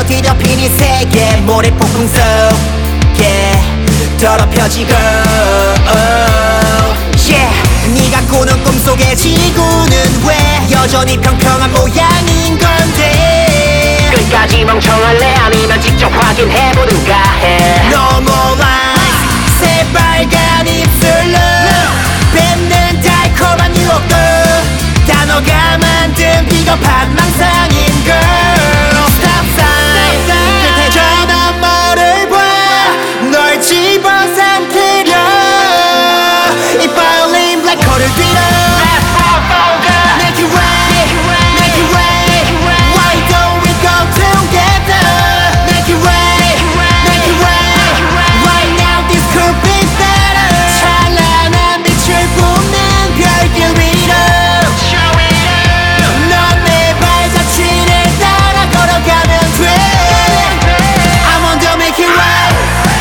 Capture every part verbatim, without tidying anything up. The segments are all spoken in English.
더 뒤덮인 이 세계 모래폭풍 속에 더럽혀지고 yeah. 네가 꾸는 꿈속의 지구는 왜 여전히 평평한 모양인 건데 끝까지 멍청할래 아니면 직접 확인해보든가 해 Normalize 새빨간 입술로 뱉는 달콤한 유혹도 단어가 만든 비겁한 망상인 girl Stop sign 끝에 저 너머를 봐널 집어삼키려 이 falling black hole을 뒤로 Make it rain, make it rain Why don't we go together Make it rain, make it rain Right now this could be better 찬란한 빛을 뿜는 별길 위로 넌 내 발자취를 따라 걸어가면 돼 I want to make it right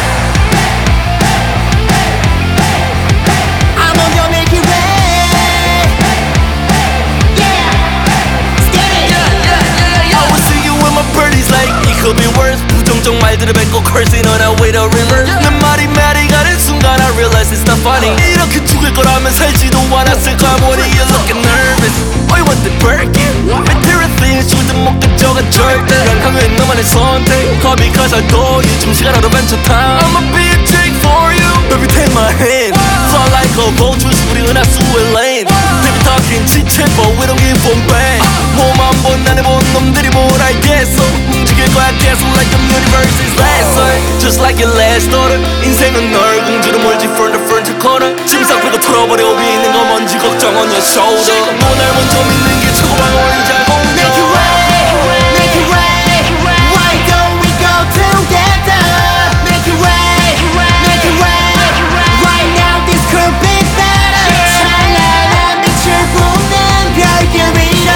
I want to make it right Yeah Steady I will see you with my birdies like it could be worse 부정적 말들을 뱉고 cursing on our way to river 내 말이 말이 가는 순간 I realize it's not funny 이렇게 죽을 거라면 살지도 않았을까 What are you looking nervous Oh you want the Birkin Material things 죽을 못 가져가 절대 난 강요해 너만의 선택 Call because I adore you 좀 시간 adventure time I'ma be a Jake for you Baby take my hand Fly like a vulture 우리 은하수의 lane They be talking chit-chat but we don't give one bang 몸만 본 난 해본 놈들이 뭘 알겠어 움직일 거야 계속 like the universe is last Just like your last daughter 인생은 널 공주로 몰지 from the front to corner 짐싹 빼고 털어버려 위에 있는 거 먼지 걱정 on your shoulder 너날 먼저 믿는 게 최고 방어를 잘 Make it 공격 rain, make it rain Why don't we go together Make it rain, make it rain Right now this could be better 찬란한 빛을 뿜는 별길 위로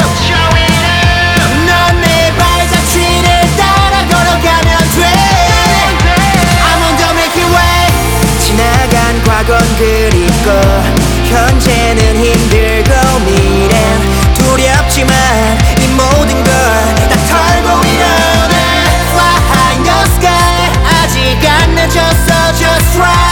넌 내 발자취를 따라 걸어가면 돼 I want to make it right 지나간 과거는 그립고 현재는 힘들고 미래는 두렵지만 이 모든 걸 다 털고 일어나 Fly high in the sky 아직 안 늦었어 just try